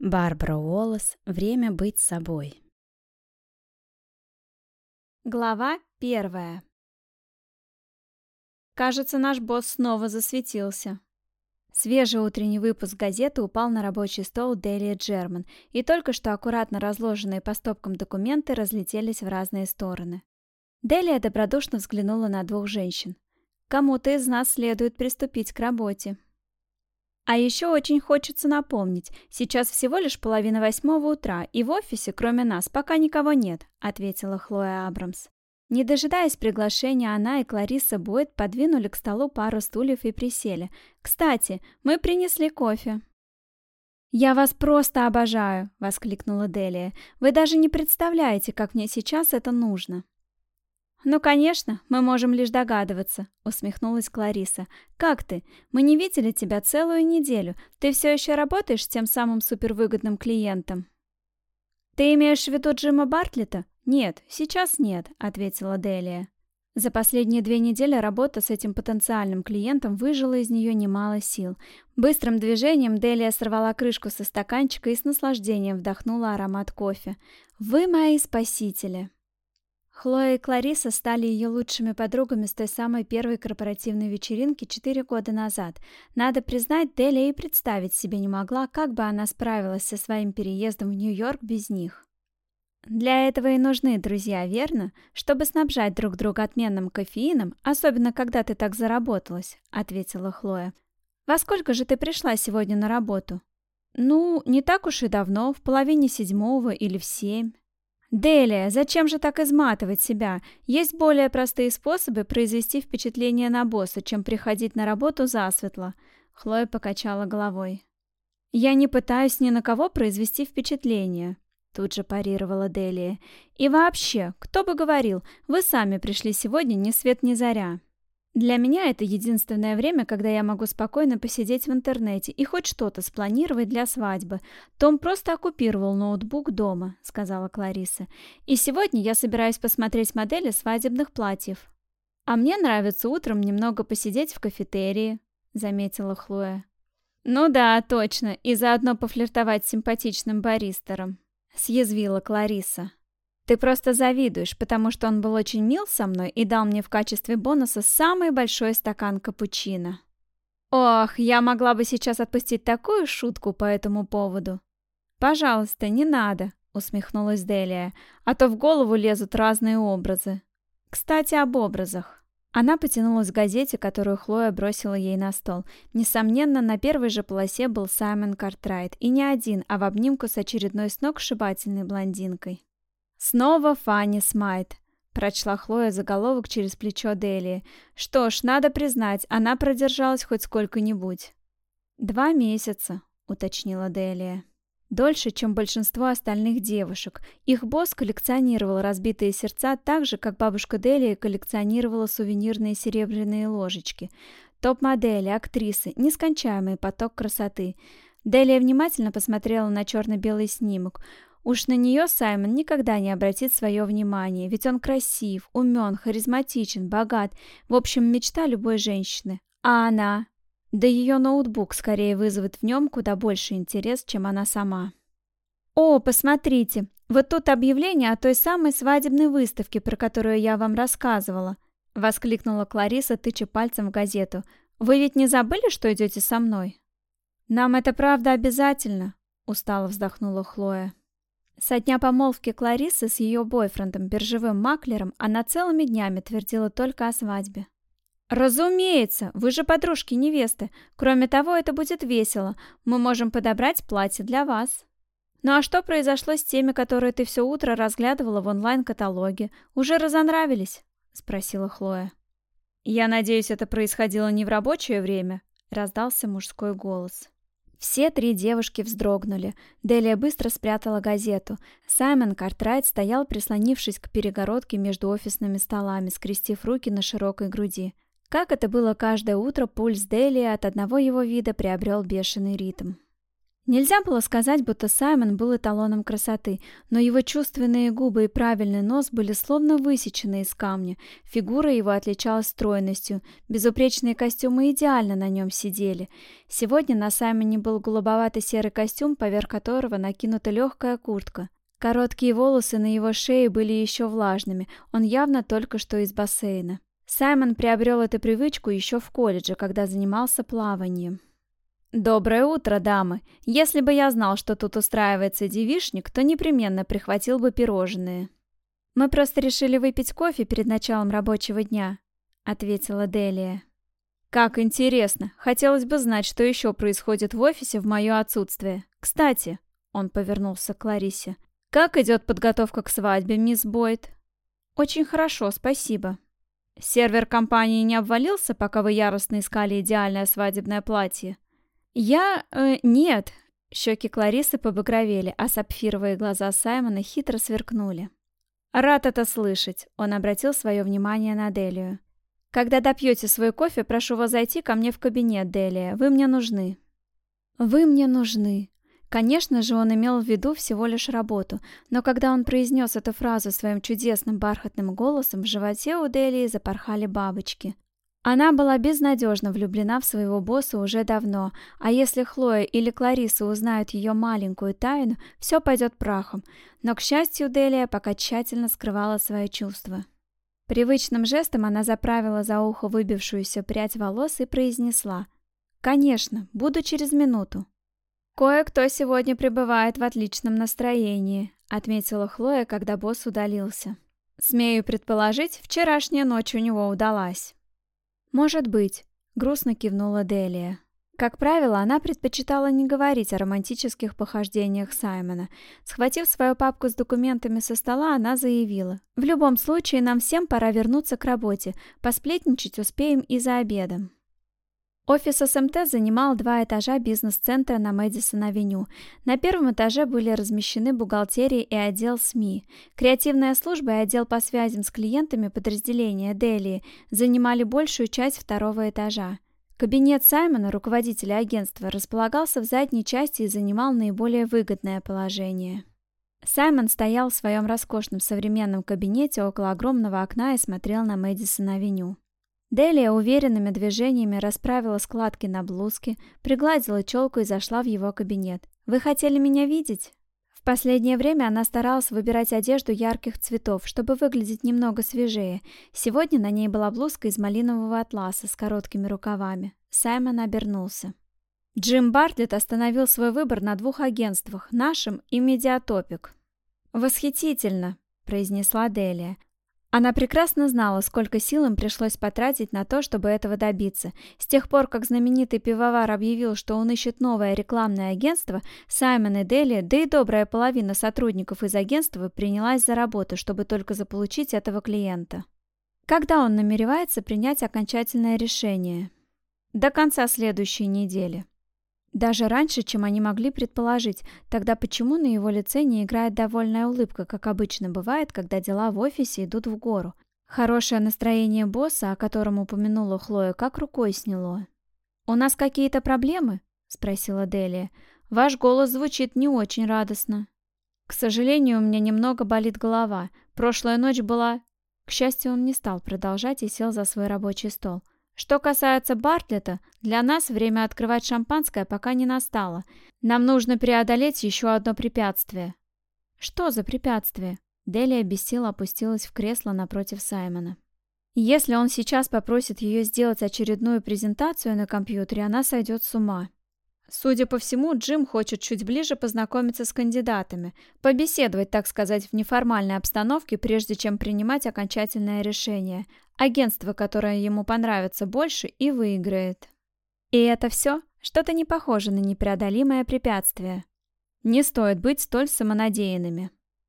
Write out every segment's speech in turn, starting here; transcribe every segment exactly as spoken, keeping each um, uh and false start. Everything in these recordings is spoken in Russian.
Барбара Уоллес. Время быть собой. Глава первая. Кажется, наш босс снова засветился. Свежий утренний выпуск газеты упал на рабочий стол Делии Джерман, и только что аккуратно разложенные по стопкам документы разлетелись в разные стороны. Делия добродушно взглянула на двух женщин. «Кому-то из нас следует приступить к работе». А еще очень хочется напомнить, сейчас всего лишь половина восьмого утра, и в офисе, кроме нас, пока никого нет, ответила Хлоя Абрамс. Не дожидаясь приглашения, она и Клариса Бойд подвинули к столу пару стульев и присели. «Кстати, мы принесли кофе». «Я вас просто обожаю!» — воскликнула Делия. «Вы даже не представляете, как мне сейчас это нужно!» «Ну, конечно, мы можем лишь догадываться», — усмехнулась Клариса. «Как ты? Мы не видели тебя целую неделю. Ты все еще работаешь с тем самым супервыгодным клиентом?» «Ты имеешь в виду Джима Бартлета?» «Нет, сейчас нет», — ответила Делия. За последние две недели работа с этим потенциальным клиентом выжила из нее немало сил. Быстрым движением Делия сорвала крышку со стаканчика и с наслаждением вдохнула аромат кофе. «Вы мои спасители!» Хлоя и Клариса стали ее лучшими подругами с той самой первой корпоративной вечеринки четыре года назад. Надо признать, Делия и представить себе не могла, как бы она справилась со своим переездом в Нью-Йорк без них. «Для этого и нужны друзья, верно? Чтобы снабжать друг друга отменным кофеином, особенно когда ты так заработалась», — ответила Хлоя. «Во сколько же ты пришла сегодня на работу?» «Ну, не так уж и давно, в половине седьмого или в семь». «Делия, зачем же так изматывать себя? Есть более простые способы произвести впечатление на босса, чем приходить на работу засветло», — Хлоя покачала головой. «Я не пытаюсь ни на кого произвести впечатление», — тут же парировала Делия. «И вообще, кто бы говорил, вы сами пришли сегодня ни свет ни заря. Для меня это единственное время, когда я могу спокойно посидеть в интернете и хоть что-то спланировать для свадьбы. Том просто оккупировал ноутбук дома», — сказала Клариса. «И сегодня я собираюсь посмотреть модели свадебных платьев». «А мне нравится утром немного посидеть в кафетерии», — заметила Хлоя. «Ну да, точно, и заодно пофлиртовать с симпатичным баристером», — съязвила Клариса. «Ты просто завидуешь, потому что он был очень мил со мной и дал мне в качестве бонуса самый большой стакан капучино». «Ох, я могла бы сейчас отпустить такую шутку по этому поводу». «Пожалуйста, не надо», — усмехнулась Делия, «а то в голову лезут разные образы». «Кстати, об образах». Она потянулась к газете, которую Хлоя бросила ей на стол. Несомненно, на первой же полосе был Саймон Картрайт, и не один, а в обнимку с очередной сногсшибательной блондинкой. «Снова Фанни Смайт», — прочла Хлоя заголовок через плечо Делии. «Что ж, надо признать, она продержалась хоть сколько-нибудь». «Два месяца», — уточнила Делия. «Дольше, чем большинство остальных девушек. Их босс коллекционировал разбитые сердца так же, как бабушка Делия коллекционировала сувенирные серебряные ложечки. Топ-модели, актрисы, нескончаемый поток красоты». Делия внимательно посмотрела на черно-белый снимок. Уж на нее Саймон никогда не обратит свое внимание, ведь он красив, умен, харизматичен, богат, в общем, мечта любой женщины. А она? Да ее ноутбук скорее вызовет в нем куда больше интерес, чем она сама. «О, посмотрите, вот тут объявление о той самой свадебной выставке, про которую я вам рассказывала», — воскликнула Клариса, тыча пальцем в газету. «Вы ведь не забыли, что идете со мной?» «Нам это правда обязательно», — устало вздохнула Хлоя. Со дня помолвки Кларисы с ее бойфрендом, биржевым маклером, она целыми днями твердила только о свадьбе. «Разумеется, вы же подружки невесты. Кроме того, это будет весело. Мы можем подобрать платье для вас». «Ну а что произошло с теми, которые ты все утро разглядывала в онлайн-каталоге? Уже разонравились?» — спросила Хлоя. «Я надеюсь, это происходило не в рабочее время?» — раздался мужской голос. Все три девушки вздрогнули. Делия быстро спрятала газету. Саймон Картрайт стоял, прислонившись к перегородке между офисными столами, скрестив руки на широкой груди. Как это было каждое утро, пульс Делии от одного его вида приобрел бешеный ритм. Нельзя было сказать, будто Саймон был эталоном красоты, но его чувственные губы и правильный нос были словно высечены из камня, фигура его отличалась стройностью, безупречные костюмы идеально на нем сидели. Сегодня на Саймоне был голубовато-серый костюм, поверх которого накинута легкая куртка. Короткие волосы на его шее были еще влажными, он явно только что из бассейна. Саймон приобрел эту привычку еще в колледже, когда занимался плаванием. «Доброе утро, дамы! Если бы я знал, что тут устраивается девичник, то непременно прихватил бы пирожные». «Мы просто решили выпить кофе перед началом рабочего дня», — ответила Делия. «Как интересно! Хотелось бы знать, что еще происходит в офисе в мое отсутствие. Кстати», — он повернулся к Кларисе, — «как идет подготовка к свадьбе, мисс Бойд?» «Очень хорошо, спасибо». «Сервер компании не обвалился, пока вы яростно искали идеальное свадебное платье?» «Я... Э, нет!» Щеки Кларисы побагровели, а сапфировые глаза Саймона хитро сверкнули. «Рад это слышать!» Он обратил свое внимание на Делию. «Когда допьете свой кофе, прошу вас зайти ко мне в кабинет, Делия. Вы мне нужны». «Вы мне нужны!» Конечно же, он имел в виду всего лишь работу, но когда он произнес эту фразу своим чудесным бархатным голосом, в животе у Делии запорхали бабочки. Она была безнадежно влюблена в своего босса уже давно, а если Хлоя или Клариса узнают ее маленькую тайну, все пойдет прахом. Но, к счастью, Делия пока тщательно скрывала свои чувства. Привычным жестом она заправила за ухо выбившуюся прядь волос и произнесла: «Конечно, буду через минуту». «Кое-кто сегодня пребывает в отличном настроении», — отметила Хлоя, когда босс удалился. «Смею предположить, вчерашняя ночь у него удалась». «Может быть», — грустно кивнула Делия. Как правило, она предпочитала не говорить о романтических похождениях Саймона. Схватив свою папку с документами со стола, она заявила: «В любом случае, нам всем пора вернуться к работе. Посплетничать успеем и за обедом». Офис эс эм тэ занимал два этажа бизнес-центра на Мэдисон-авеню. На первом этаже были размещены бухгалтерия и отдел СМИ. Креативная служба и отдел по связям с клиентами подразделения Делии занимали большую часть второго этажа. Кабинет Саймона, руководителя агентства, располагался в задней части и занимал наиболее выгодное положение. Саймон стоял в своем роскошном современном кабинете около огромного окна и смотрел на Мэдисон-авеню. Делия уверенными движениями расправила складки на блузке, пригладила челку и зашла в его кабинет. «Вы хотели меня видеть?» В последнее время она старалась выбирать одежду ярких цветов, чтобы выглядеть немного свежее. Сегодня на ней была блузка из малинового атласа с короткими рукавами. Саймон обернулся. Джим Бартлетт остановил свой выбор на двух агентствах, нашем и Медиатопик. «Восхитительно», — произнесла Делия. Она прекрасно знала, сколько сил им пришлось потратить на то, чтобы этого добиться. С тех пор, как знаменитый пивовар объявил, что он ищет новое рекламное агентство, Саймон и Делия, да и добрая половина сотрудников из агентства принялась за работу, чтобы только заполучить этого клиента. Когда он намеревается принять окончательное решение? До конца следующей недели. Даже раньше, чем они могли предположить. Тогда почему на его лице не играет довольная улыбка, как обычно бывает, когда дела в офисе идут в гору? Хорошее настроение босса, о котором упомянула Хлоя, как рукой сняло. «У нас какие-то проблемы?» — спросила Делия. «Ваш голос звучит не очень радостно». «К сожалению, у меня немного болит голова. Прошлая ночь была...» К счастью, он не стал продолжать и сел за свой рабочий стол. «Что касается Бартлетта, для нас время открывать шампанское пока не настало. Нам нужно преодолеть еще одно препятствие». «Что за препятствие?» Делия без сил опустилась в кресло напротив Саймона. «Если он сейчас попросит ее сделать очередную презентацию на компьютере, она сойдет с ума». Судя по всему, Джим хочет чуть ближе познакомиться с кандидатами, побеседовать, так сказать, в неформальной обстановке, прежде чем принимать окончательное решение. Агентство, которое ему понравится больше, и выиграет. И это все? Что-то не похоже на непреодолимое препятствие. Не стоит быть столь самонадеянными.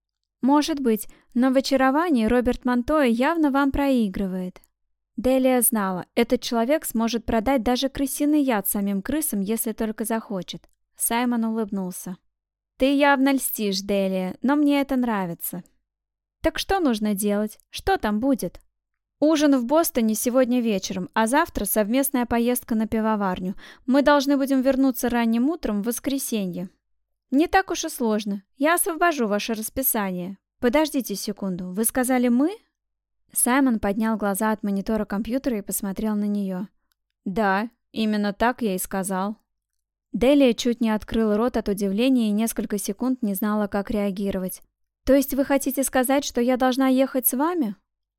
Может быть, но в очаровании Роберт Монтоя явно вам проигрывает. Делия знала, этот человек сможет продать даже крысиный яд самим крысам, если только захочет. Саймон улыбнулся. «Ты явно льстишь, Делия, но мне это нравится». «Так что нужно делать? Что там будет?» Ужин в Бостоне сегодня вечером, а завтра совместная поездка на пивоварню. Мы должны будем вернуться ранним утром в воскресенье. Не так уж и сложно. Я освобожу ваше расписание. Подождите секунду. Вы сказали «мы»?» Саймон поднял глаза от монитора компьютера и посмотрел на нее. «Да, именно так я и сказал». Делия чуть не открыла рот от удивления и несколько секунд не знала, как реагировать. «То есть вы хотите сказать, что я должна ехать с вами?»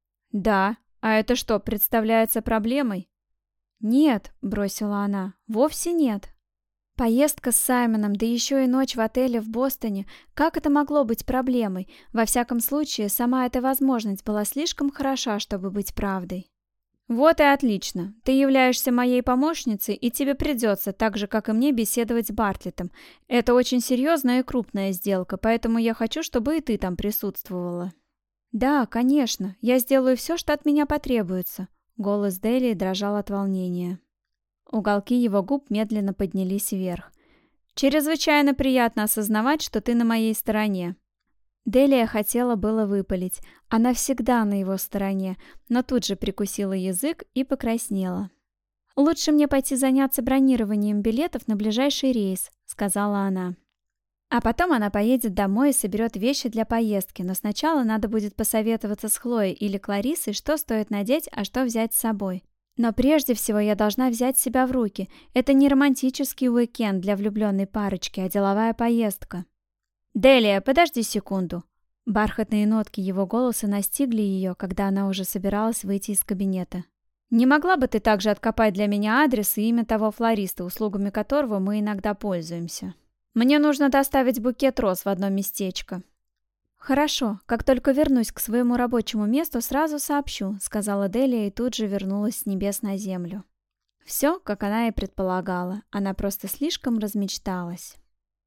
«Да. А это что, представляется проблемой?» «Нет», — бросила она, — «вовсе нет. Поездка с Саймоном, да еще и ночь в отеле в Бостоне. Как это могло быть проблемой? Во всяком случае, сама эта возможность была слишком хороша, чтобы быть правдой». «Вот и отлично. Ты являешься моей помощницей, и тебе придется, так же, как и мне, беседовать с Бартлеттом. Это очень серьезная и крупная сделка, поэтому я хочу, чтобы и ты там присутствовала». «Да, конечно. Я сделаю все, что от меня потребуется». Голос Делии дрожал от волнения. Уголки его губ медленно поднялись вверх. «Чрезвычайно приятно осознавать, что ты на моей стороне». Делия хотела было выпалить. Она всегда на его стороне, но тут же прикусила язык и покраснела. «Лучше мне пойти заняться бронированием билетов на ближайший рейс», — сказала она. А потом она поедет домой и соберет вещи для поездки, но сначала надо будет посоветоваться с Хлоей или Кларисой, что стоит надеть, а что взять с собой. Но прежде всего я должна взять себя в руки. Это не романтический уикенд для влюбленной парочки, а деловая поездка. «Делия, подожди секунду». Бархатные нотки его голоса настигли ее, когда она уже собиралась выйти из кабинета. «Не могла бы ты также откопать для меня адрес и имя того флориста, услугами которого мы иногда пользуемся? Мне нужно доставить букет роз в одно местечко». «Хорошо, как только вернусь к своему рабочему месту, сразу сообщу», — сказала Делия и тут же вернулась с небес на землю. Все, как она и предполагала, она просто слишком размечталась.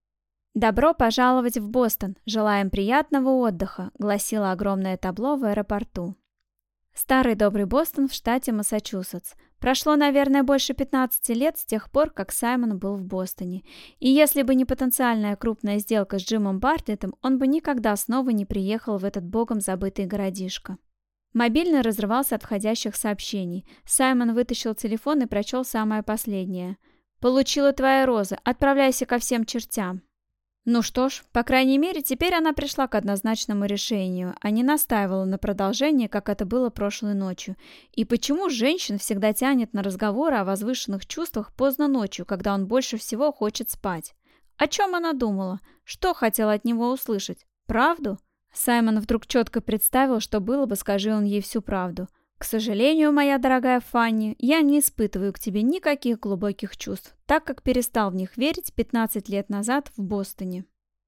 «Добро пожаловать в Бостон! Желаем приятного отдыха!» — гласило огромное табло в аэропорту. Старый добрый Бостон в штате Массачусетс. Прошло, наверное, больше пятнадцати лет с тех пор, как Саймон был в Бостоне. И если бы не потенциальная крупная сделка с Джимом Бартлеттом, он бы никогда снова не приехал в этот богом забытый городишко. Мобильный разрывался от входящих сообщений. Саймон вытащил телефон и прочел самое последнее. «Получила твоя роза. Отправляйся ко всем чертям». Ну что ж, по крайней мере, теперь она пришла к однозначному решению, а не настаивала на продолжении, как это было прошлой ночью. И почему женщин всегда тянет на разговоры о возвышенных чувствах поздно ночью, когда он больше всего хочет спать? О чем она думала? Что хотела от него услышать? Правду? Саймон вдруг четко представил, что было бы, скажи он ей всю правду. «К сожалению, моя дорогая Фанни, я не испытываю к тебе никаких глубоких чувств, так как перестал в них верить пятнадцать лет назад в Бостоне».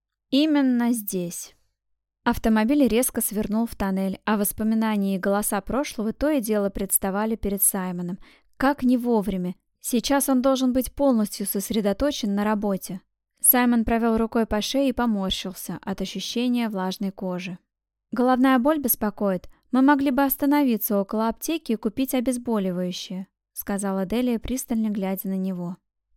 Именно здесь. Автомобиль резко свернул в тоннель, а воспоминания и голоса прошлого то и дело представали перед Саймоном. Как не вовремя. Сейчас он должен быть полностью сосредоточен на работе. Саймон провел рукой по шее и поморщился от ощущения влажной кожи. «Головная боль беспокоит. Мы могли бы остановиться около аптеки и купить обезболивающее», — сказала Делия, пристально глядя на него.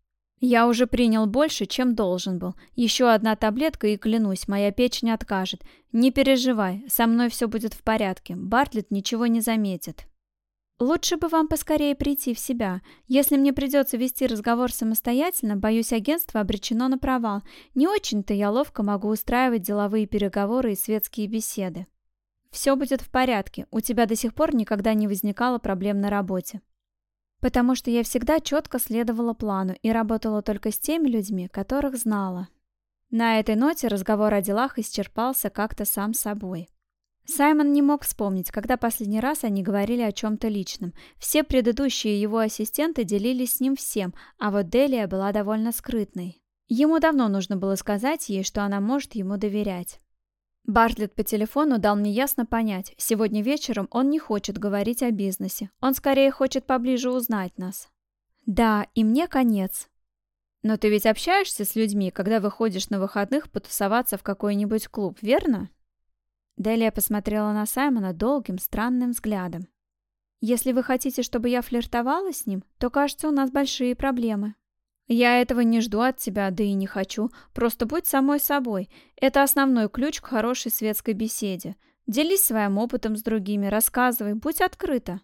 «Я уже принял больше, чем должен был. Еще одна таблетка, и, клянусь, моя печень откажет. Не переживай, со мной все будет в порядке. Бартлетт ничего не заметит». «Лучше бы вам поскорее прийти в себя. Если мне придется вести разговор самостоятельно, боюсь, агентство обречено на провал. Не очень-то я ловко могу устраивать деловые переговоры и светские беседы». «Все будет в порядке. У тебя до сих пор никогда не возникало проблем на работе». «Потому что я всегда четко следовала плану и работала только с теми людьми, которых знала». На этой ноте разговор о делах исчерпался как-то сам собой. Саймон не мог вспомнить, когда последний раз они говорили о чем-то личном. Все предыдущие его ассистенты делились с ним всем, а вот Делия была довольно скрытной. Ему давно нужно было сказать ей, что она может ему доверять. Бартлетт по телефону дал мне ясно понять, сегодня вечером он не хочет говорить о бизнесе, он скорее хочет поближе узнать нас. Да, и мне конец. Но ты ведь общаешься с людьми, когда выходишь на выходных потусоваться в какой-нибудь клуб, верно? Делия посмотрела на Саймона долгим, странным взглядом. Если вы хотите, чтобы я флиртовала с ним, то, кажется, у нас большие проблемы. Я этого не жду от тебя, да и не хочу. Просто будь самой собой. Это основной ключ к хорошей светской беседе. Делись своим опытом с другими, рассказывай, будь открыта.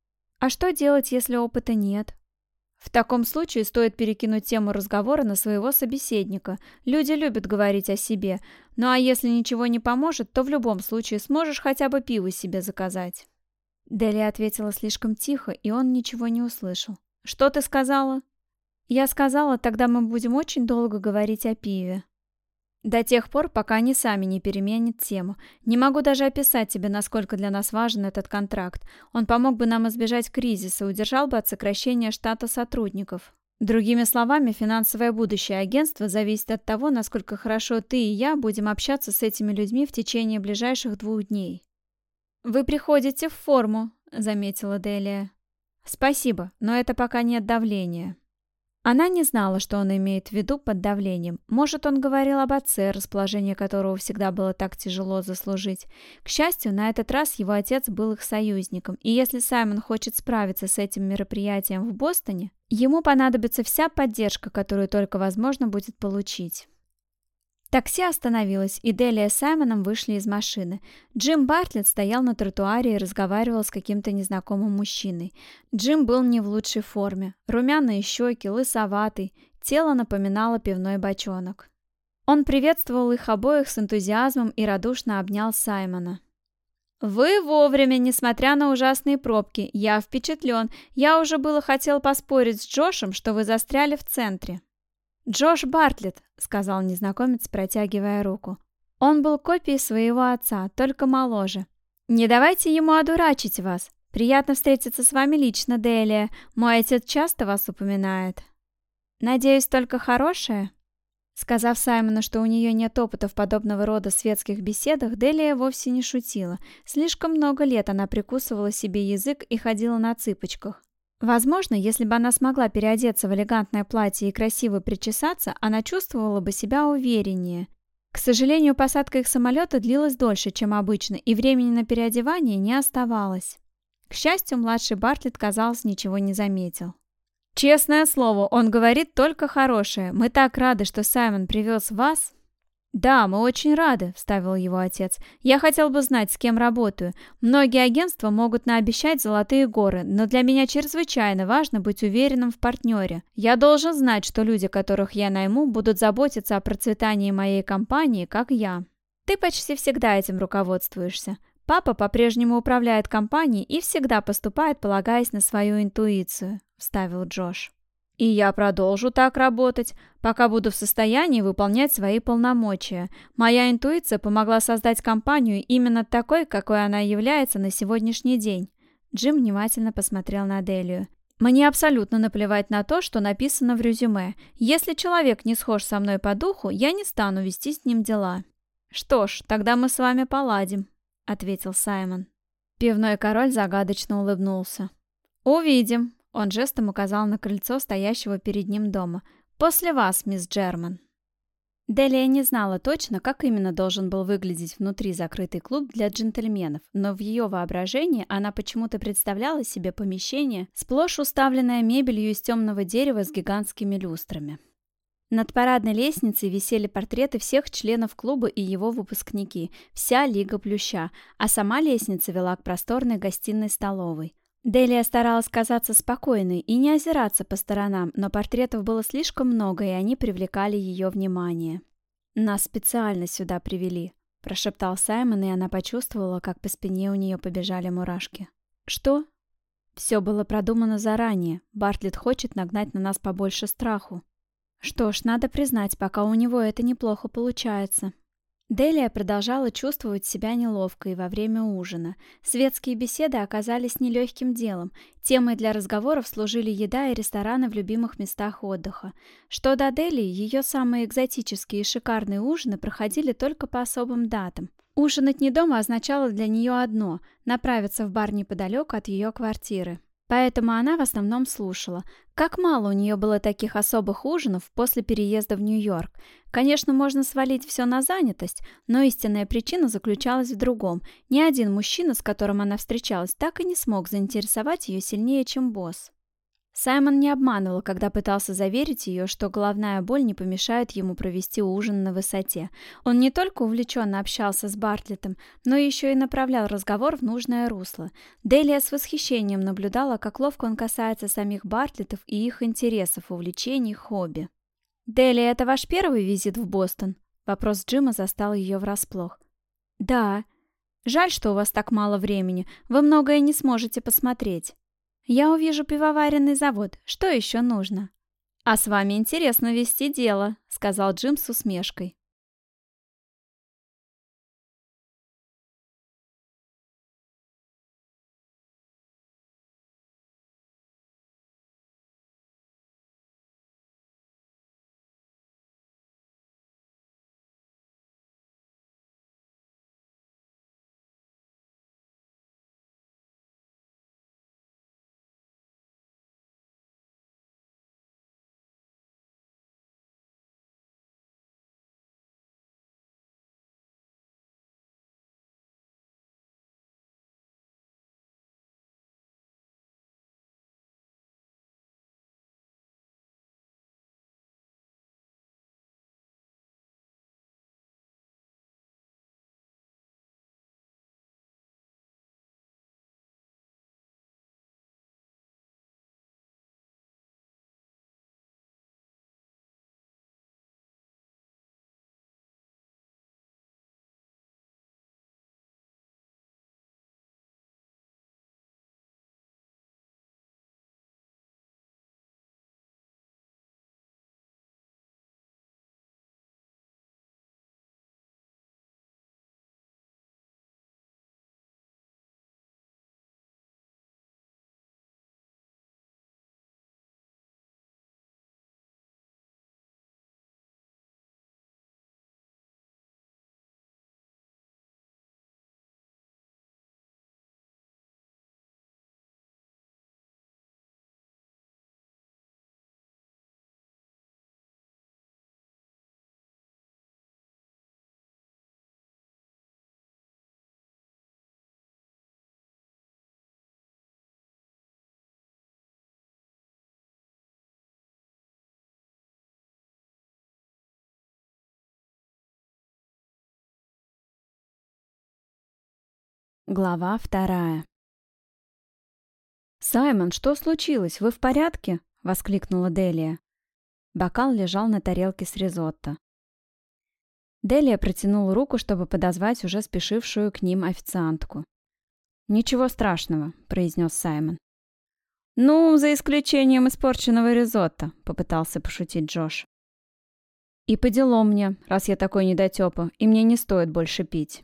А что делать, если опыта нет? В таком случае стоит перекинуть тему разговора на своего собеседника. Люди любят говорить о себе. Ну а если ничего не поможет, то в любом случае сможешь хотя бы пиво себе заказать. Делия ответила слишком тихо, и он ничего не услышал. «Что ты сказала?» «Я сказала, тогда мы будем очень долго говорить о пиве. До тех пор, пока они сами не переменят тему. Не могу даже описать тебе, насколько для нас важен этот контракт. Он помог бы нам избежать кризиса, удержал бы от сокращения штата сотрудников. Другими словами, финансовое будущее агентства зависит от того, насколько хорошо ты и я будем общаться с этими людьми в течение ближайших двух дней». «Вы приходите в форму», — заметила Делия. «Спасибо, но это пока нет давления». Она не знала, что он имеет в виду под давлением. Может, он говорил об отце, расположение которого всегда было так тяжело заслужить. К счастью, на этот раз его отец был их союзником, и если Саймон хочет справиться с этим мероприятием в Бостоне, ему понадобится вся поддержка, которую только возможно будет получить. Такси остановилось, и Делия с Саймоном вышли из машины. Джим Бартлетт стоял на тротуаре и разговаривал с каким-то незнакомым мужчиной. Джим был не в лучшей форме. Румяные щеки, лысоватый, тело напоминало пивной бочонок. Он приветствовал их обоих с энтузиазмом и радушно обнял Саймона. «Вы вовремя, несмотря на ужасные пробки. Я впечатлен. Я уже было хотел поспорить с Джошем, что вы застряли в центре». «Джош Бартлетт», — сказал незнакомец, протягивая руку. Он был копией своего отца, только моложе. «Не давайте ему одурачить вас. Приятно встретиться с вами лично, Делия. Мой отец часто вас упоминает». «Надеюсь, только хорошее?» Сказав Саймону, что у нее нет опыта в подобного рода светских беседах, Делия вовсе не шутила. Слишком много лет она прикусывала себе язык и ходила на цыпочках. Возможно, если бы она смогла переодеться в элегантное платье и красиво причесаться, она чувствовала бы себя увереннее. К сожалению, посадка их самолета длилась дольше, чем обычно, и времени на переодевание не оставалось. К счастью, младший Бартлетт, казалось, ничего не заметил. «Честное слово, он говорит только хорошее. Мы так рады, что Саймон привез вас». «Да, мы очень рады», — вставил его отец. «Я хотел бы знать, с кем работаю. Многие агентства могут наобещать золотые горы, но для меня чрезвычайно важно быть уверенным в партнере. Я должен знать, что люди, которых я найму, будут заботиться о процветании моей компании, как я. Ты почти всегда этим руководствуешься. Папа по-прежнему управляет компанией и всегда поступает, полагаясь на свою интуицию», — вставил Джош. «И я продолжу так работать, пока буду в состоянии выполнять свои полномочия. Моя интуиция помогла создать компанию именно такой, какой она является на сегодняшний день». Джим внимательно посмотрел на Делию. «Мне абсолютно наплевать на то, что написано в резюме. Если человек не схож со мной по духу, я не стану вести с ним дела». «Что ж, тогда мы с вами поладим», — ответил Саймон. Пивной король загадочно улыбнулся. «Увидим». Он жестом указал на крыльцо стоящего перед ним дома. «После вас, мисс Джерман». Делия не знала точно, как именно должен был выглядеть внутри закрытый клуб для джентльменов, но в ее воображении она почему-то представляла себе помещение, сплошь уставленное мебелью из темного дерева с гигантскими люстрами. Над парадной лестницей висели портреты всех членов клуба и его выпускники, вся Лига Плюща, а сама лестница вела к просторной гостиной-столовой. Делия старалась казаться спокойной и не озираться по сторонам, но портретов было слишком много, и они привлекали ее внимание. «Нас специально сюда привели», – прошептал Саймон, и она почувствовала, как по спине у нее побежали мурашки. «Что?» «Все было продумано заранее. Бартлетт хочет нагнать на нас побольше страху». «Что ж, надо признать, пока у него это неплохо получается». Делия продолжала чувствовать себя неловко и во время ужина. Светские беседы оказались нелегким делом. Темой для разговоров служили еда и рестораны в любимых местах отдыха. Что до Делии, ее самые экзотические и шикарные ужины проходили только по особым датам. Ужинать не дома означало для нее одно – направиться в бар неподалеку от ее квартиры. Поэтому она в основном слушала. Как мало у нее было таких особых ужинов после переезда в Нью-Йорк. Конечно, можно свалить все на занятость, но истинная причина заключалась в другом. Ни один мужчина, с которым она встречалась, так и не смог заинтересовать ее сильнее, чем босс. Саймон не обманывал, когда пытался заверить ее, что головная боль не помешает ему провести ужин на высоте. Он не только увлеченно общался с Бартлеттом, но еще и направлял разговор в нужное русло. Делия с восхищением наблюдала, как ловко он касается самих Бартлеттов и их интересов, увлечений, хобби. «Делия, это ваш первый визит в Бостон?» Вопрос Джима застал ее врасплох. «Да. Жаль, что у вас так мало времени. Вы многое не сможете посмотреть. Я увижу пивоваренный завод. Что еще нужно?» «А с вами интересно вести дело», — сказал Джим с усмешкой. Глава вторая. «Саймон, что случилось? Вы в порядке?» — воскликнула Делия. Бокал лежал на тарелке с ризотто. Делия протянула руку, чтобы подозвать уже спешившую к ним официантку. «Ничего страшного», — произнес Саймон. «Ну, за исключением испорченного ризотто», — попытался пошутить Джош. «И по делам мне, раз я такой недотепа, и мне не стоит больше пить».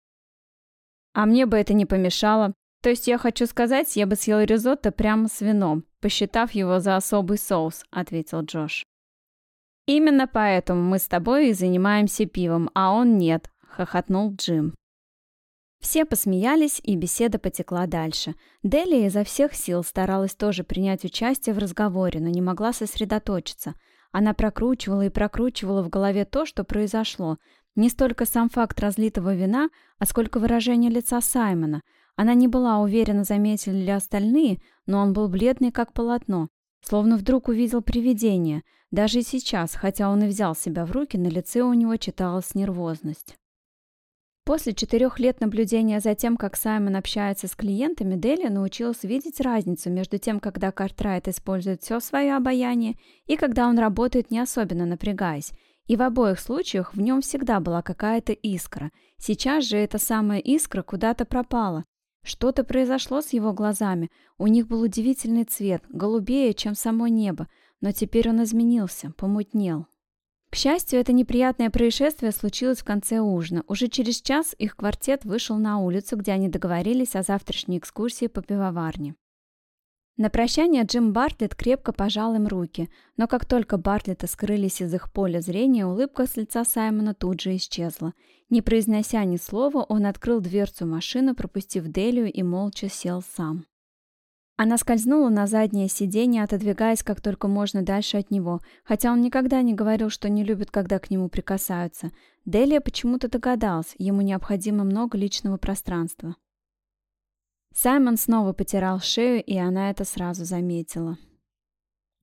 «А мне бы это не помешало. То есть я хочу сказать, я бы съел ризотто прямо с вином, посчитав его за особый соус», — ответил Джош. «Именно поэтому мы с тобой и занимаемся пивом, а он нет», — хохотнул Джим. Все посмеялись, и беседа потекла дальше. Делия изо всех сил старалась тоже принять участие в разговоре, но не могла сосредоточиться. Она прокручивала и прокручивала в голове то, что произошло. Не столько сам факт разлитого вина, а сколько выражение лица Саймона. Она не была уверена, заметили ли остальные, но он был бледный, как полотно, словно вдруг увидел привидение. Даже и сейчас, хотя он и взял себя в руки, на лице у него читалась нервозность. После четырех лет наблюдения за тем, как Саймон общается с клиентами, Делия научилась видеть разницу между тем, когда Картрайт использует все свое обаяние, и когда он работает, не особенно напрягаясь. И в обоих случаях в нем всегда была какая-то искра. Сейчас же эта самая искра куда-то пропала. Что-то произошло с его глазами. У них был удивительный цвет, голубее, чем само небо. Но теперь он изменился, помутнел. К счастью, это неприятное происшествие случилось в конце ужина. Уже через час их квартет вышел на улицу, где они договорились о завтрашней экскурсии по пивоварне. На прощание Джим Бартлетт крепко пожал им руки, но как только Бартлетты скрылись из их поля зрения, улыбка с лица Саймона тут же исчезла. Не произнося ни слова, он открыл дверцу машины, пропустив Делию, и молча сел сам. Она скользнула на заднее сиденье, отодвигаясь как только можно дальше от него, хотя он никогда не говорил, что не любит, когда к нему прикасаются. Делия почему-то догадалась, ему необходимо много личного пространства. Саймон снова потирал шею, и она это сразу заметила.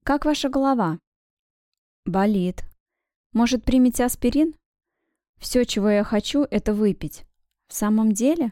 Как ваша голова?» «Болит. Может, примете аспирин? Все, чего я хочу, это выпить». «В самом деле?»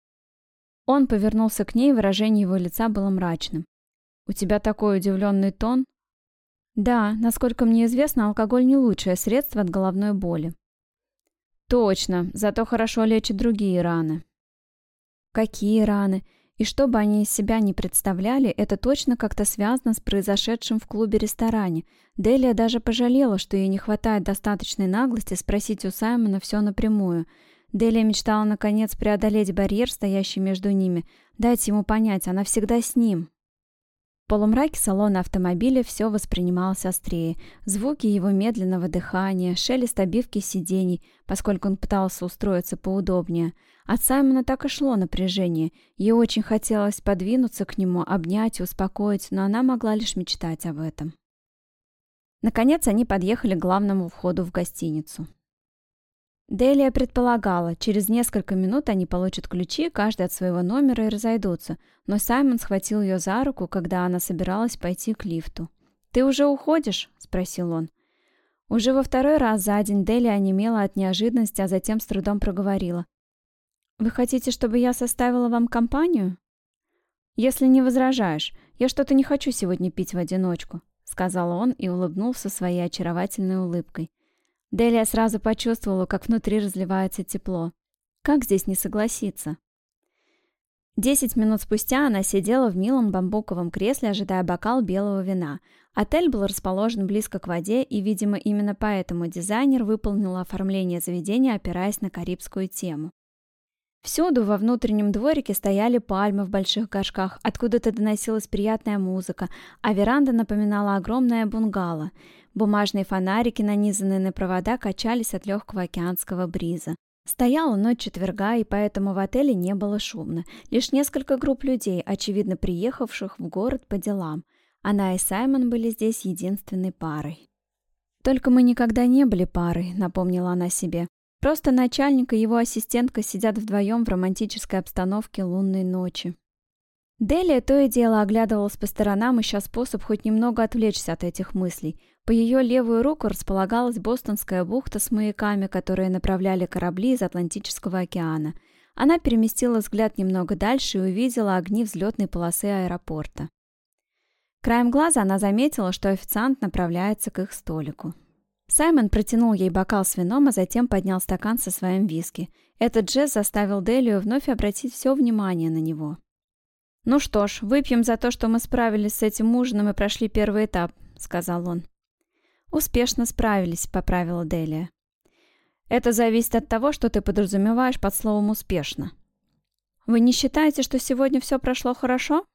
Он повернулся к ней, выражение его лица было мрачным. «У тебя такой удивленный тон?» «Да, насколько мне известно, алкоголь не лучшее средство от головной боли». «Точно, зато хорошо лечит другие раны». «Какие раны? И что бы они из себя не представляли, это точно как-то связано с произошедшим в клубе-ресторане. Делия даже пожалела, что ей не хватает достаточной наглости спросить у Саймона все напрямую. Делия мечтала наконец преодолеть барьер, стоящий между ними, дать ему понять, она всегда с ним. В полумраке салона автомобиля все воспринималось острее. Звуки его медленного дыхания, шелест обивки сидений, поскольку он пытался устроиться поудобнее. От Саймона так и шло напряжение. Ей очень хотелось подвинуться к нему, обнять и успокоить, но она могла лишь мечтать об этом. Наконец они подъехали к главному входу в гостиницу. Делия предполагала, через несколько минут они получат ключи, каждый от своего номера, и разойдутся, но Саймон схватил ее за руку, когда она собиралась пойти к лифту. «Ты уже уходишь?» – спросил он. Уже во второй раз за день Делия онемела от неожиданности, а затем с трудом проговорила. «Вы хотите, чтобы я составила вам компанию?» «Если не возражаешь, я что-то не хочу сегодня пить в одиночку», – сказал он и улыбнулся своей очаровательной улыбкой. Делия сразу почувствовала, как внутри разливается тепло. Как здесь не согласиться? Десять минут спустя она сидела в милом бамбуковом кресле, ожидая бокал белого вина. Отель был расположен близко к воде, и, видимо, именно поэтому дизайнер выполнил оформление заведения, опираясь на карибскую тему. Всюду во внутреннем дворике стояли пальмы в больших горшках, откуда-то доносилась приятная музыка, а веранда напоминала огромное бунгало. Бумажные фонарики, нанизанные на провода, качались от легкого океанского бриза. Стояла ночь четверга, и поэтому в отеле не было шумно. Лишь несколько групп людей, очевидно приехавших в город по делам. Она и Саймон были здесь единственной парой. «Только мы никогда не были парой», — напомнила она себе. «Просто начальник и его ассистентка сидят вдвоем в романтической обстановке лунной ночи». Делия то и дело оглядывалась по сторонам, ища способ хоть немного отвлечься от этих мыслей. По ее левую руку располагалась Бостонская бухта с маяками, которые направляли корабли из Атлантического океана. Она переместила взгляд немного дальше и увидела огни взлетной полосы аэропорта. Краем глаза она заметила, что официант направляется к их столику. Саймон протянул ей бокал с вином, а затем поднял стакан со своим виски. Этот жест заставил Делию вновь обратить все внимание на него. «Ну что ж, выпьем за то, что мы справились с этим ужином и прошли первый этап», — сказал он. «Успешно справились», — поправила Делия. «Это зависит от того, что ты подразумеваешь под словом «успешно». Вы не считаете, что сегодня все прошло хорошо?»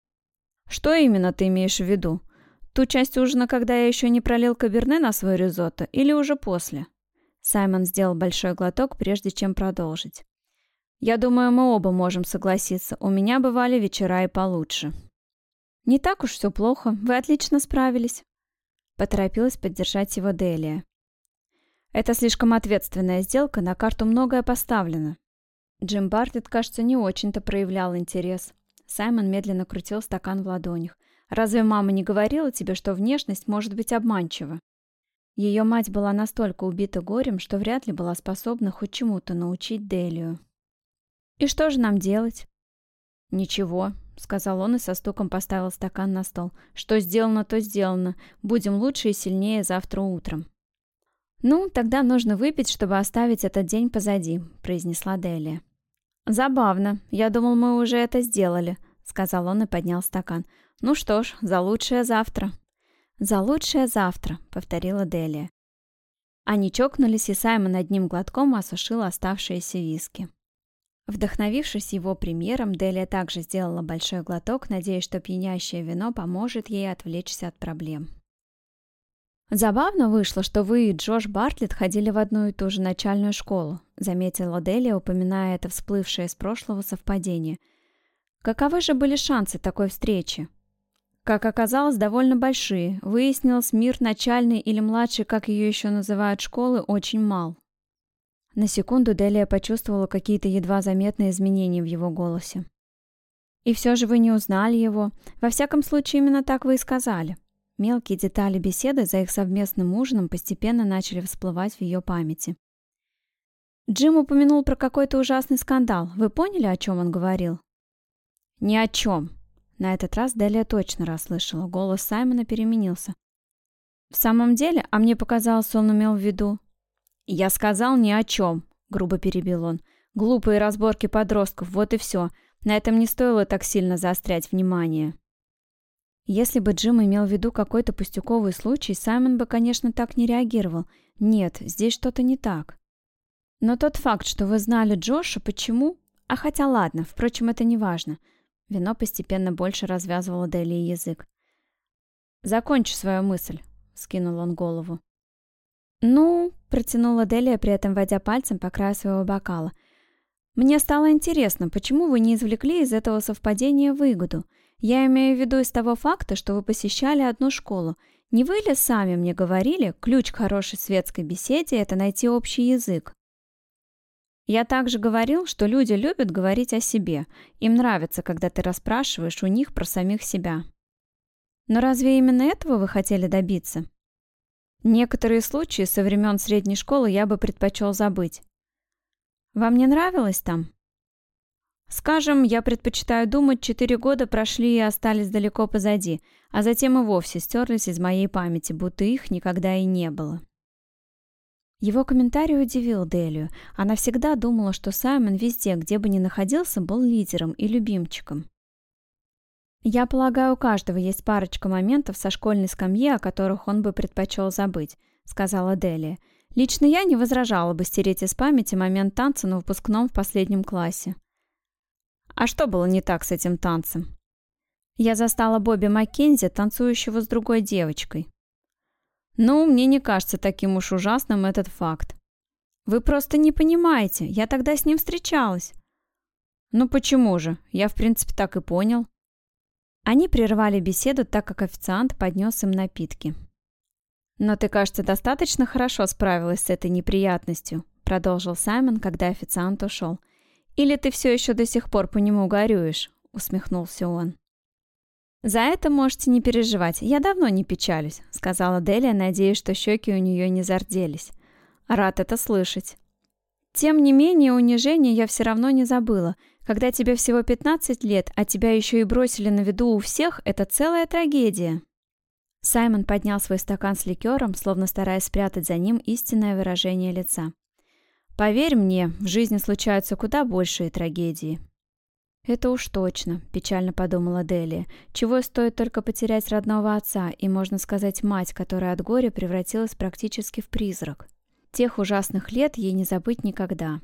«Что именно ты имеешь в виду? Ту часть ужина, когда я еще не пролил каберне на свой ризотто, или уже после?» Саймон сделал большой глоток, прежде чем продолжить. «Я думаю, мы оба можем согласиться. У меня бывали вечера и получше». «Не так уж все плохо. Вы отлично справились», — поторопилась поддержать его Делия. «Это слишком ответственная сделка, на карту многое поставлено». Джим Бартлетт, кажется, не очень-то проявлял интерес. Саймон медленно крутил стакан в ладонях. «Разве мама не говорила тебе, что внешность может быть обманчива?» Ее мать была настолько убита горем, что вряд ли была способна хоть чему-то научить Делию. «И что же нам делать?» «Ничего», — сказал он и со стуком поставил стакан на стол. «Что сделано, то сделано. Будем лучше и сильнее завтра утром». «Ну, тогда нужно выпить, чтобы оставить этот день позади», — произнесла Делия. «Забавно. Я думал, мы уже это сделали», — сказал он и поднял стакан. «Ну что ж, за лучшее завтра». «За лучшее завтра», — повторила Делия. Они чокнулись, и Саймон одним глотком осушил оставшиеся виски. Вдохновившись его примером, Делия также сделала большой глоток, надеясь, что пьянящее вино поможет ей отвлечься от проблем. «Забавно вышло, что вы и Джош Бартлетт ходили в одну и ту же начальную школу», заметила Делия, упоминая это всплывшее из прошлого совпадение. «Каковы же были шансы такой встречи?» «Как оказалось, довольно большие. Выяснилось, мир начальной или младшей, как ее еще называют, школы, очень мал». На секунду Делия почувствовала какие-то едва заметные изменения в его голосе. «И все же вы не узнали его. Во всяком случае, именно так вы и сказали». Мелкие детали беседы за их совместным ужином постепенно начали всплывать в ее памяти. Джим упомянул про какой-то ужасный скандал. Вы поняли, о чем он говорил? Ни о чем. На этот раз Делия точно расслышала. Голос Саймона переменился. В самом деле, а мне показалось, он имел в виду... Я сказал ни о чем, грубо перебил он. Глупые разборки подростков, вот и все. На этом не стоило так сильно заострять внимание. Если бы Джим имел в виду какой-то пустяковый случай, Саймон бы, конечно, так не реагировал. Нет, здесь что-то не так. Но тот факт, что вы знали Джоша, почему? А хотя ладно, впрочем, это не важно. Вино постепенно больше развязывало Делии язык. «Закончи свою мысль», — скинул он голову. «Ну», — протянула Делия, при этом водя пальцем по краю своего бокала. «Мне стало интересно, почему вы не извлекли из этого совпадения выгоду? Я имею в виду из того факта, что вы посещали одну школу. Не вы ли сами мне говорили, ключ к хорошей светской беседе — это найти общий язык? Я также говорил, что люди любят говорить о себе. Им нравится, когда ты расспрашиваешь у них про самих себя. Но разве именно этого вы хотели добиться? Некоторые случаи со времен средней школы я бы предпочел забыть. Вам не нравилось там? Скажем, я предпочитаю думать, четыре года прошли и остались далеко позади, а затем и вовсе стерлись из моей памяти, будто их никогда и не было. Его комментарий удивил Делию. Она всегда думала, что Саймон везде, где бы ни находился, был лидером и любимчиком. «Я полагаю, у каждого есть парочка моментов со школьной скамьи, о которых он бы предпочел забыть», — сказала Делия. «Лично я не возражала бы стереть из памяти момент танца на выпускном в последнем классе». «А что было не так с этим танцем?» «Я застала Бобби Маккензи, танцующего с другой девочкой». «Ну, мне не кажется таким уж ужасным этот факт». «Вы просто не понимаете, я тогда с ним встречалась». «Ну почему же? Я, в принципе, так и понял». Они прервали беседу, так как официант поднес им напитки. «Но ты, кажется, достаточно хорошо справилась с этой неприятностью», продолжил Саймон, когда официант ушел. «Или ты все еще до сих пор по нему горюешь?» усмехнулся он. «За это можете не переживать, я давно не печалюсь», сказала Делия, надеясь, что щеки у нее не зарделись. «Рад это слышать». «Тем не менее, унижение я все равно не забыла. Когда тебе всего пятнадцать лет, а тебя еще и бросили на виду у всех, это целая трагедия». Саймон поднял свой стакан с ликером, словно стараясь спрятать за ним истинное выражение лица. «Поверь мне, в жизни случаются куда большие трагедии». «Это уж точно», – печально подумала Делия. «Чего стоит только потерять родного отца и, можно сказать, мать, которая от горя превратилась практически в призрак. Тех ужасных лет ей не забыть никогда».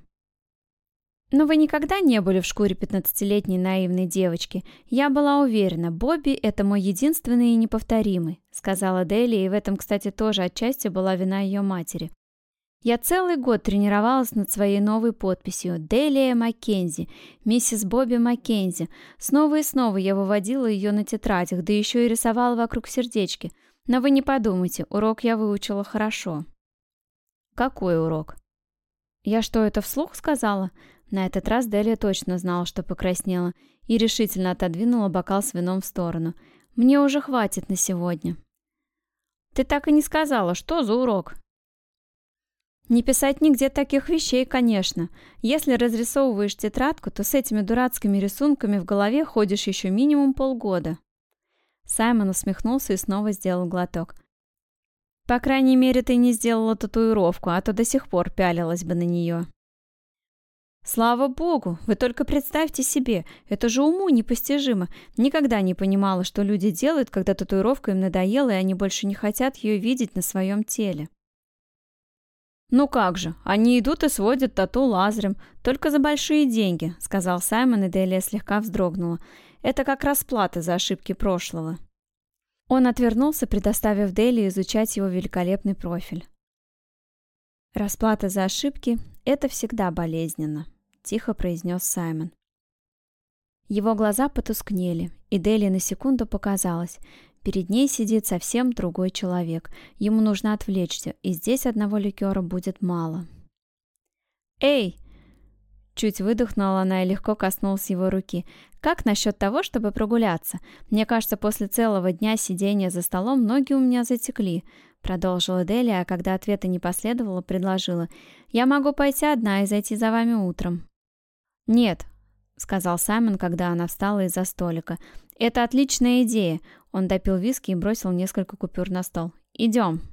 «Но вы никогда не были в шкуре пятнадцатилетней наивной девочки. Я была уверена, Бобби – это мой единственный и неповторимый», – сказала Делия, и в этом, кстати, тоже отчасти была вина ее матери. «Я целый год тренировалась над своей новой подписью «Делия Маккензи», миссис Бобби Маккензи. Снова и снова я выводила ее на тетрадях, да еще и рисовала вокруг сердечки. Но вы не подумайте, урок я выучила хорошо». «Какой урок?» «Я что, это вслух сказала?» На этот раз Делия точно знала, что покраснела, и решительно отодвинула бокал с вином в сторону. «Мне уже хватит на сегодня». «Ты так и не сказала, что за урок?» «Не писать нигде таких вещей, конечно. Если разрисовываешь тетрадку, то с этими дурацкими рисунками в голове ходишь еще минимум полгода». Саймон усмехнулся и снова сделал глоток. «По крайней мере, ты не сделала татуировку, а то до сих пор пялилась бы на нее». «Слава богу! Вы только представьте себе, это же уму непостижимо. Никогда не понимала, что люди делают, когда татуировка им надоела, и они больше не хотят ее видеть на своем теле». «Ну как же, они идут и сводят тату лазером, только за большие деньги», сказал Саймон, и Делия слегка вздрогнула. «Это как расплата за ошибки прошлого». Он отвернулся, предоставив Делии изучать его великолепный профиль. «Расплата за ошибки – это всегда болезненно», – тихо произнес Саймон. Его глаза потускнели, и Делии на секунду показалось – перед ней сидит совсем другой человек. Ему нужно отвлечься, и здесь одного ликера будет мало. «Эй!» Чуть выдохнула она и легко коснулась его руки. «Как насчет того, чтобы прогуляться? Мне кажется, после целого дня сидения за столом ноги у меня затекли», — продолжила Делия, а когда ответа не последовало, предложила. «Я могу пойти одна и зайти за вами утром». «Нет», — сказал Саймон, когда она встала из-за столика. «Это отличная идея». Он допил виски и бросил несколько купюр на стол. «Идем».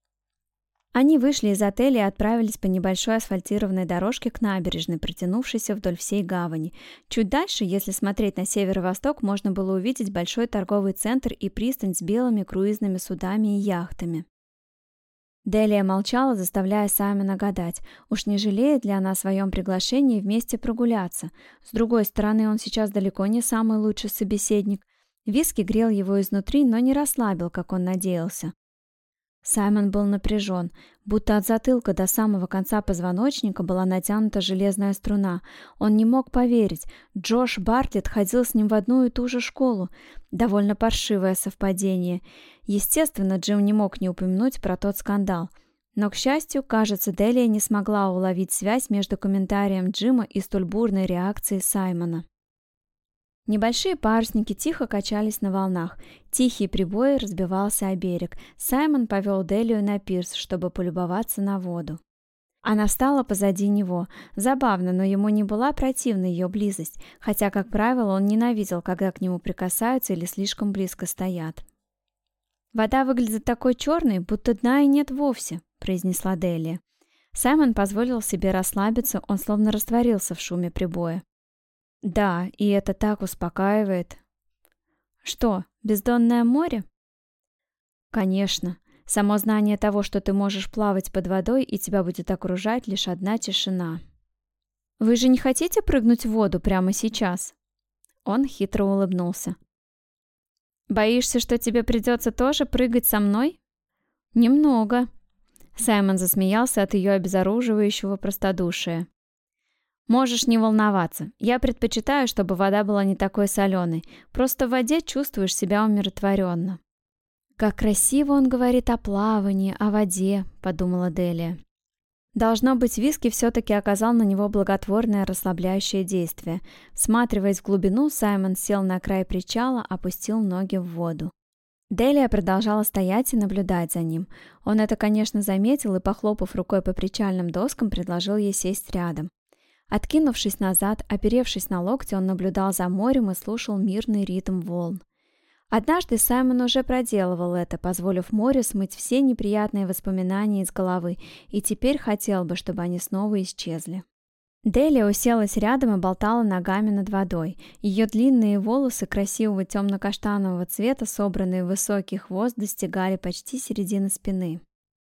Они вышли из отеля и отправились по небольшой асфальтированной дорожке к набережной, протянувшейся вдоль всей гавани. Чуть дальше, если смотреть на северо-восток, можно было увидеть большой торговый центр и пристань с белыми круизными судами и яхтами. Делия молчала, заставляя Саймона гадать, уж не жалеет ли она о своем приглашении вместе прогуляться. С другой стороны, он сейчас далеко не самый лучший собеседник. Виски грел его изнутри, но не расслабил, как он надеялся. Саймон был напряжен, будто от затылка до самого конца позвоночника была натянута железная струна. Он не мог поверить. Джош Бартлетт ходил с ним в одну и ту же школу. Довольно паршивое совпадение. Естественно, Джим не мог не упомянуть про тот скандал. Но, к счастью, кажется, Делия не смогла уловить связь между комментарием Джима и столь бурной реакцией Саймона. Небольшие парусники тихо качались на волнах. Тихий прибой разбивался о берег. Саймон повел Делию на пирс, чтобы полюбоваться на воду. Она встала позади него. Забавно, но ему не была противна ее близость, хотя, как правило, он ненавидел, когда к нему прикасаются или слишком близко стоят. «Вода выглядит такой черной, будто дна и нет вовсе», — произнесла Делия. Саймон позволил себе расслабиться, он словно растворился в шуме прибоя. «Да, и это так успокаивает». «Что, бездонное море?» «Конечно. Само знание того, что ты можешь плавать под водой, и тебя будет окружать лишь одна тишина». «Вы же не хотите прыгнуть в воду прямо сейчас?» Он хитро улыбнулся. «Боишься, что тебе придется тоже прыгать со мной?» «Немного». Саймон засмеялся от ее обезоруживающего простодушия. «Можешь не волноваться. Я предпочитаю, чтобы вода была не такой соленой. Просто в воде чувствуешь себя умиротворенно». «Как красиво он говорит о плавании, о воде», — подумала Делия. Должно быть, виски все-таки оказал на него благотворное расслабляющее действие. Всматриваясь в глубину, Саймон сел на край причала, опустил ноги в воду. Делия продолжала стоять и наблюдать за ним. Он это, конечно, заметил и, похлопав рукой по причальным доскам, предложил ей сесть рядом. Откинувшись назад, оперевшись на локти, он наблюдал за морем и слушал мирный ритм волн. Однажды Саймон уже проделывал это, позволив морю смыть все неприятные воспоминания из головы, и теперь хотел бы, чтобы они снова исчезли. Делия уселась рядом и болтала ногами над водой. Ее длинные волосы красивого темно-каштанового цвета, собранные в высокий хвост, достигали почти середины спины.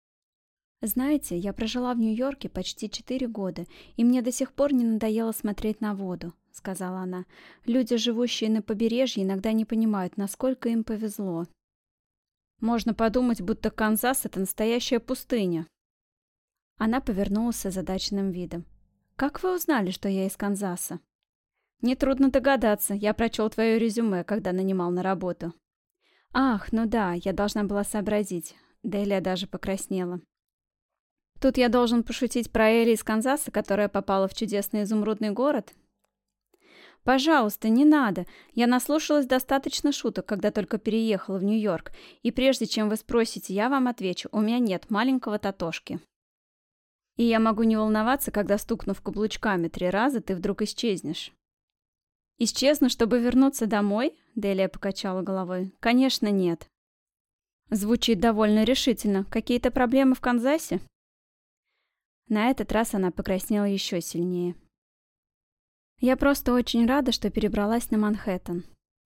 «Знаете, я прожила в Нью-Йорке почти четыре года, и мне до сих пор не надоело смотреть на воду», — сказала она. «Люди, живущие на побережье, иногда не понимают, насколько им повезло». «Можно подумать, будто Канзас — это настоящая пустыня». Она повернулась с озадаченным видом. «Как вы узнали, что я из Канзаса?» «Нетрудно догадаться, я прочел твое резюме, когда нанимал на работу». «Ах, ну да, я должна была сообразить». Делия даже покраснела. Тут я должен пошутить про Элли из Канзаса, которая попала в чудесный изумрудный город? Пожалуйста, не надо. Я наслушалась достаточно шуток, когда только переехала в Нью-Йорк. И прежде чем вы спросите, я вам отвечу, у меня нет маленького Татошки. И я могу не волноваться, когда, стукнув каблучками три раза, ты вдруг исчезнешь. Исчезну, чтобы вернуться домой? Делия покачала головой. Конечно, нет. Звучит довольно решительно. Какие-то проблемы в Канзасе? На этот раз она покраснела еще сильнее. «Я просто очень рада, что перебралась на Манхэттен».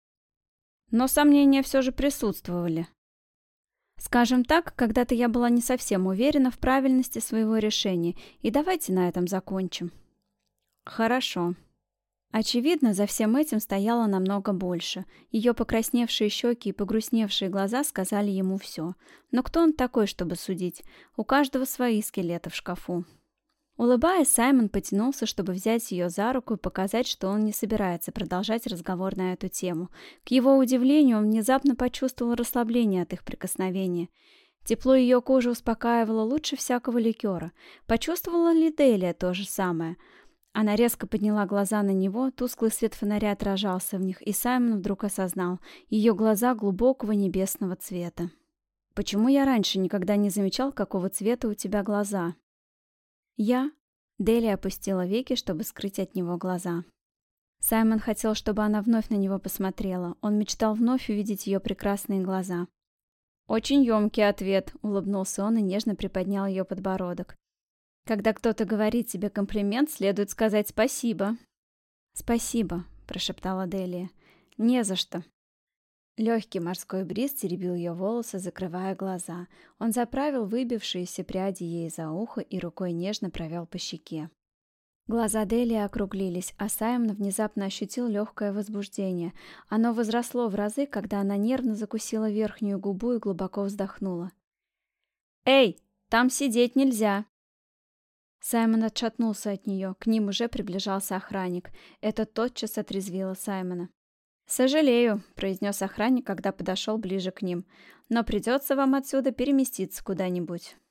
Но сомнения все же присутствовали. Скажем так, когда-то я была не совсем уверена в правильности своего решения, и давайте на этом закончим. Хорошо. Очевидно, за всем этим стояло намного больше. Ее покрасневшие щеки и погрустневшие глаза сказали ему все. Но кто он такой, чтобы судить? У каждого свои скелеты в шкафу. Улыбаясь, Саймон потянулся, чтобы взять ее за руку и показать, что он не собирается продолжать разговор на эту тему. К его удивлению, он внезапно почувствовал расслабление от их прикосновения. Тепло ее кожи успокаивало лучше всякого ликера. Почувствовала ли Делия то же самое? Она резко подняла глаза на него, тусклый свет фонаря отражался в них, и Саймон вдруг осознал, ее глаза глубокого небесного цвета. «Почему я раньше никогда не замечал, какого цвета у тебя глаза?» «Я...» Дели опустила веки, чтобы скрыть от него глаза. Саймон хотел, чтобы она вновь на него посмотрела. Он мечтал вновь увидеть ее прекрасные глаза. «Очень емкий ответ», — улыбнулся он и нежно приподнял ее подбородок. «Когда кто-то говорит тебе комплимент, следует сказать спасибо». «Спасибо», — прошептала Делия. «Не за что». Легкий морской бриз теребил ее волосы, закрывая глаза. Он заправил выбившиеся пряди ей за ухо и рукой нежно провел по щеке. Глаза Делии округлились, а Саймон внезапно ощутил легкое возбуждение. Оно возросло в разы, когда она нервно закусила верхнюю губу и глубоко вздохнула. «Эй, там сидеть нельзя!» Саймон отшатнулся от нее, к ним уже приближался охранник. Это тотчас отрезвило Саймона. «Сожалею», — произнес охранник, когда подошел ближе к ним, «но придется вам отсюда переместиться куда-нибудь».